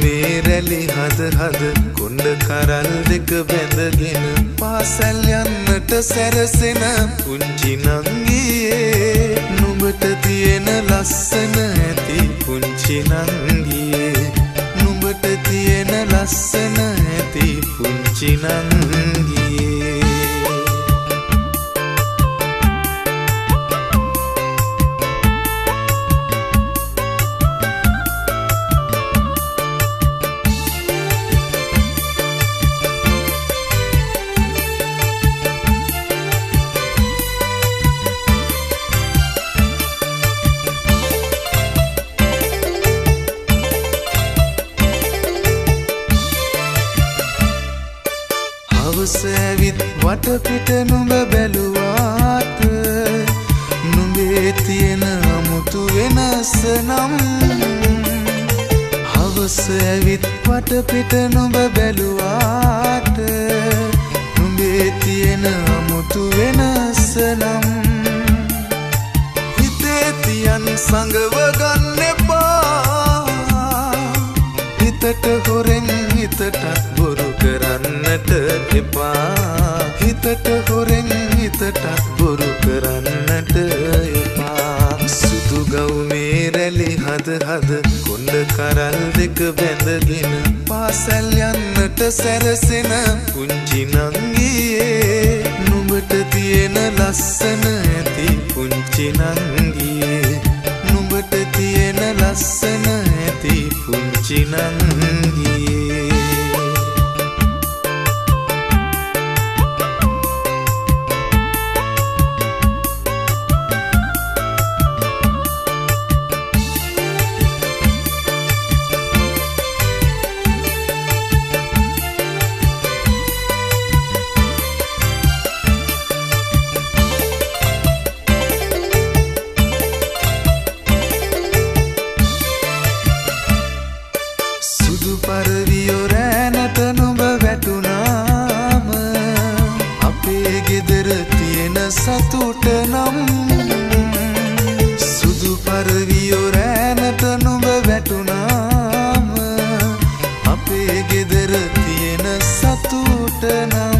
ගවුමේ රැලි හද හද කොණ්ඩ කරල් දෙක බැඳගෙන පාසල් යන්නට සැරසෙන පුංචි නංගියේ නුඹට තියෙන ලස්සන ඇති පුංචි නංගියේ නුඹට තියෙන ලස්සන ඇති පුංචි නංගියේ සැවිත් වටපිට නුඹ බැලුවාට නුඹේ තියෙන අමුතු වෙනස නම් හවස ඇවිත් වටපිට නුඹ බැලුවාට නුඹේ තියෙන අමුතු වෙනස නම් හිතේ තියන් සංගව ගන්න එපා හිතට හොරෙන් හිතට බොරු කරන්නට එපා හිතට හොරෙන් හිතට බොරු කරන්නට එපා සුදු ගවුමේ රැලි හද හද කොණ්ඩ කරල් දෙක බැඳගෙන පාසල් යන්නට සැරසෙන පුංචි නංගියේ නුඹට තියෙන ලස්සන ඇති පුංචි නංගියේ නුඹට තියෙන ලස්සන ඇති පුංචි නංගියේ පරවියෝ රෑනට නුඹ වැටුනාම අපේ ගෙදර තියෙන සතුට නම් සුදු පරවියෝ රෑනට නුඹ වැටුනාම අපේ ගෙදර තියෙන සතුට නම්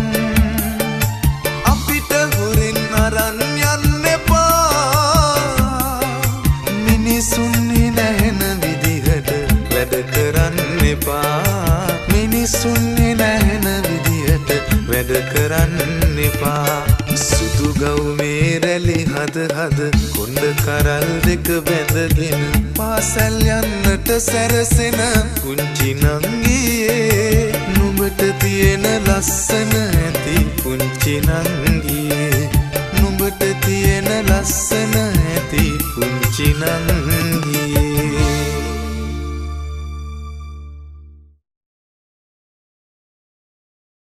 අපිට හොරෙන් අරන් යන්න එපා මිනිසුන්හි නැහෙන විදිහට වැඩ කරන්න මිනිසුන්හි නැහෙන විදිහට වැඩ කරන්න එපා සුදු ගවුමේ රැලි හද හද කොණ්ඩ කරල් දෙක බැඳගෙන පාසල් යන්නට සැරසෙන පුංචි නංගියේ නුඹට තියෙන ලස්සන ඇති පුංචි නංගියේ නුඹට තියෙන ලස්සන ඇති පුංචි නංගියේ